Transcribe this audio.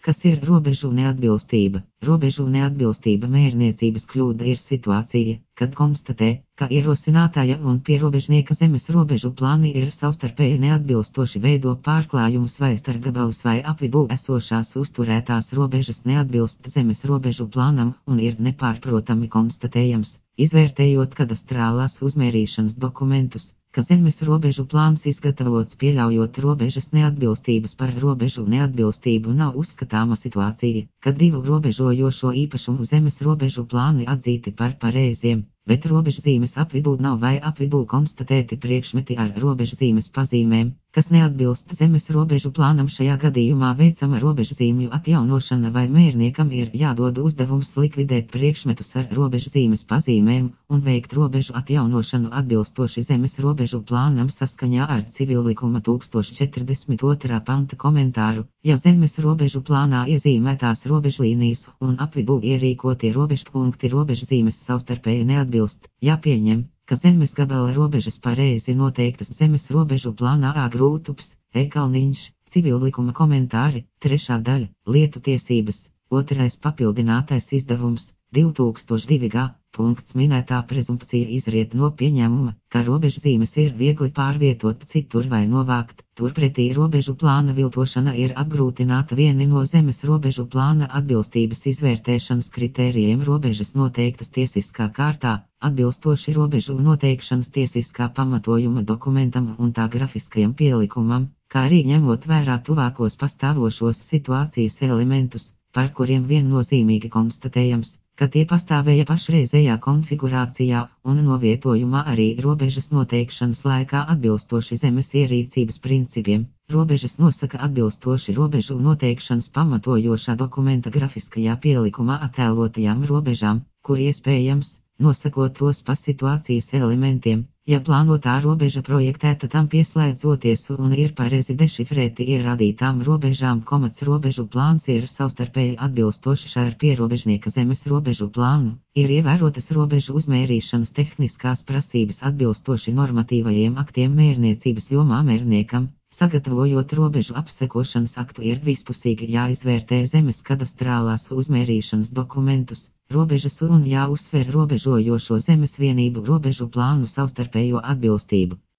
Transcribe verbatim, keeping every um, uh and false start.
Kas ir robežu neatbilstība? Robežu neatbilstība mērniecības kļūda ir situācija, kad konstatē, ka ierosinātāja un pierobežnieka zemes robežu plāni ir savstarpēji neatbilstoši, veido pārklājumus vai starpgabalus vai apvidū esošās uzturētās robežas neatbilst zemes robežu plānam un ir nepārprotami konstatējams, izvērtējot kadastrālās uzmērīšanas dokumentus, ka zemes robežu plāns izgatavots pieļaujot robežas neatbilstības. Par robežu neatbilstību nav uzskatāma situācija, kad divu robežojošo īpašumu zemes robežu plāni atzīti par pareiziem, bet robežzīmes apvidū nav vai apvidū konstatēti priekšmeti ar robežzīmes pazīmēm, kas neatbilst zemes robežu plānam. Šajā gadījumā veicama robežzīmju atjaunošana vai mērniekam ir jādod uzdevums likvidēt priekšmetus ar robežzīmes pazīmēm un veikt robežu atjaunošanu atbilstoši zemes robežu plānam saskaņā ar Civillikuma tūkstoš četrdesmit otrā panta komentāru. Ja zemes robežu plānā iezīmētās robežlīnijas un apvidū ierīkotie robežpunkti robežzīmes savstarpēji neatbilst, jāpieņem, ka zemes gabala robežas pareizi noteiktas zemes robežu plānā. A. Grūtups, E. Kalniņš, Civillikuma komentāri, trešā daļa, lietu tiesības, otrais papildinātais izdevums, divi tūkstoši divi G. Punkts. Minētā prezumpcija izriet no pieņēmuma, ka robežzīmes ir viegli pārvietot citur vai novākt, turpretī robežu plāna viltošana ir apgrūtināta vieni no zemes robežu plāna atbilstības izvērtēšanas kritērijiem robežas noteiktas tiesiskā kārtā, atbilstoši robežu noteikšanas tiesiskā pamatojuma dokumentam un tā grafiskajam pielikumam, kā arī ņemot vērā tuvākos pastāvošos situācijas elementus, par kuriem viennozīmīgi konstatējams, ka tie pastāvēja pašreizējā konfigurācijā un novietojumā arī robežas noteikšanas laikā atbilstoši zemes ierīcības principiem. Robežas nosaka atbilstoši robežu noteikšanas pamatojošā dokumenta grafiskajā pielikumā attēlotajām robežām, kur iespējams, nosakot tos pa situācijas elementiem, ja plānotā robeža projektēta tam pieslēdzoties un ir pareizi dešifrēti ierādītām robežām, komats robežu plāns ir savstarpēji atbilstošs ar pierobežnieka zemes robežu plānu, ir ievērotas robežu uzmērīšanas tehniskās prasības atbilstoši normatīvajiem aktiem mērniecības jomā. Mērniekam, sagatavojot robežu apsekošanas aktu, ir vispusīgi jāizvērtē zemes kadastrālās uzmērīšanas dokumentus, robežas un jāuzsver robežojošo zemes vienību robežu plānu savstarpējo atbilstību.